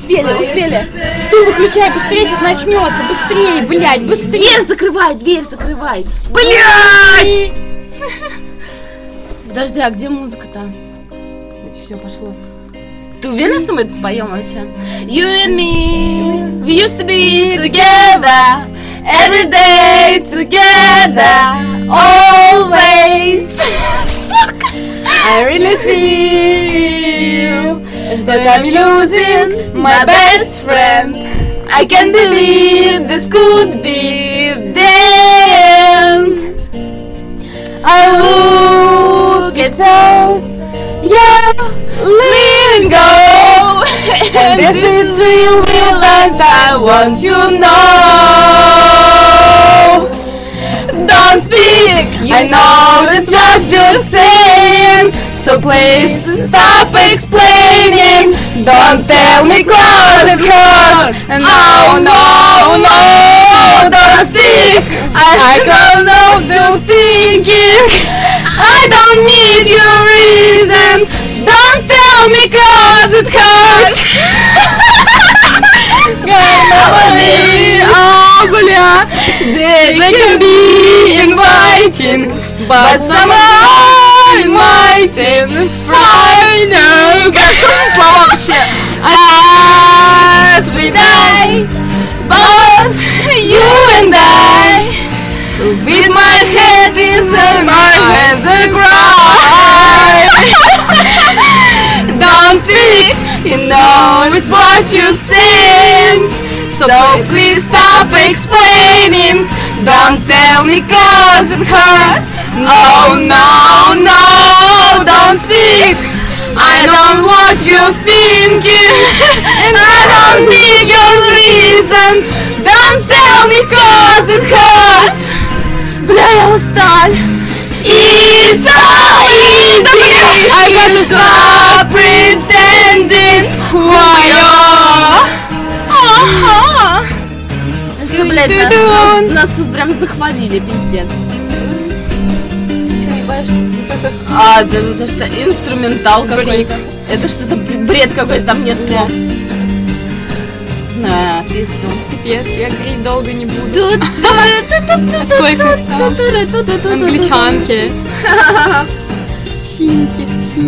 Успели. Ты выключай, быстрее, сейчас начнется. Быстрее, блядь, быстрее. Дверь закрывай. Блядь! Подожди, а где музыка-то? Все, пошло. Ты уверена, что мы это споем вообще? You and me, we used to be together, every day together, always. I really feel that I'm losing my best friend. I can't believe this could be the end. I look at us, yeah, letting go. And if it's real life, I want you to know. Don't speak, I know it's just you saying. So please stop explaining. Don't tell me cause it hurts. No, don't speak. I don't know what you're thinking. I don't need your reasons. Don't tell me cause it hurts. They can be inviting, but somehow inviting frightening. Слова вообще. As we die, both you and I, with my head inside my hands and cry. Don't speak, you know it's what you say. So please stop explaining. Don't tell me cause it hurts. No, don't speak. I don't want you thinking. And I don't need your reasons. Don't tell me cause it hurts. Бля, я устал. It's so easy. I gotta stop pretending who I am. Что, блядь, нас тут прям захвалили, пиздец. Чё, ебашь? Это что, инструментал какой-то. Это что-то бред какой-то, там нет слов. На, пизду. Пипец, я говорить долго не буду. Сколько? Англичанки. Синьки.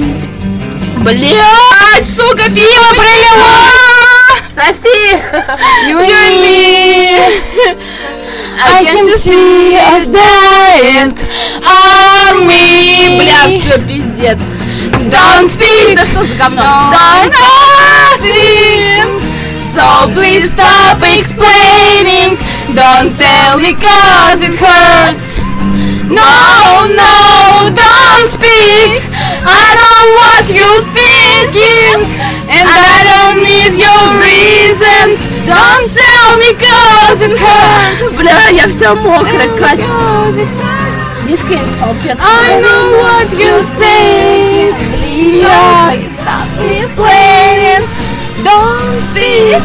Блядь, сука, пиво пролила! Соси! You and me, I can see us dying. Army. Бля, все, пиздец. Don't speak. Да что за говно? Don't speak. So please stop explaining. Don't tell me cause it hurts. No, don't speak. I don't want you thinking. And I don't need your reasons. Don't tell me cause it hurts. Бля, я вся мокрая, Катя. Здесь какая-нибудь салфетка. I know what you say. Please stop explaining. Don't speak.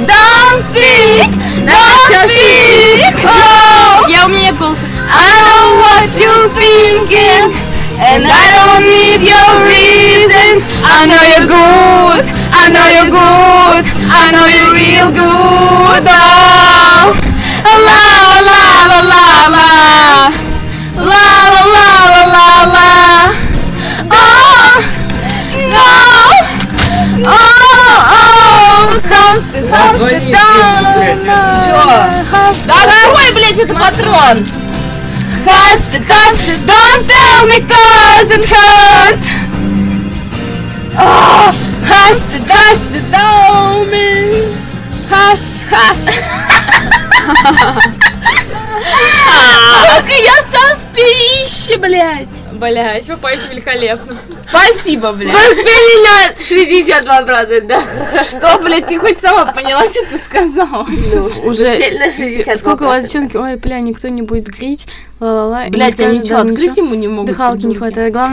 Oh. Я у меня нет голоса. I know what you're thinking. And I don't need your reasons. I know you're good. I know you're real good. Oh, la la la la la la, la la la la la. Oh, no. Oh, hush it down. Чё? Да какой, блядь, это патрон? Hush, don't tell me cause it hurts. Oh, hush, tell me. Hush. Сука, я сам в перище, блядь. Блять, вы поете великолепно. Спасибо, блядь. Распили на 62%, да? Что, блядь, ты хоть сама поняла, что ты сказала? Уже на 62%. Сколько у вас девчонки? Ой, бля, никто не будет греть. Ла-ла-ла. Блядь, я ничего, открыть ему не могут. Дыхалки не хватает. Главное.